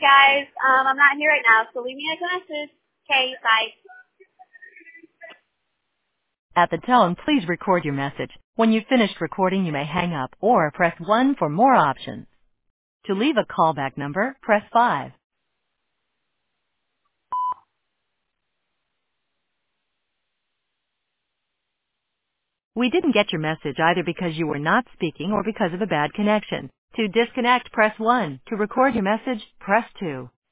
guys. I'm not here right now, so leave me a message. Okay, bye. At the tone, please record your message. When you've finished recording, you may hang up or press 1 for more options. To leave a callback number, press 5. We didn't get your message either because you were not speaking or because of a bad connection. To disconnect, press 1. To record your message, press 2.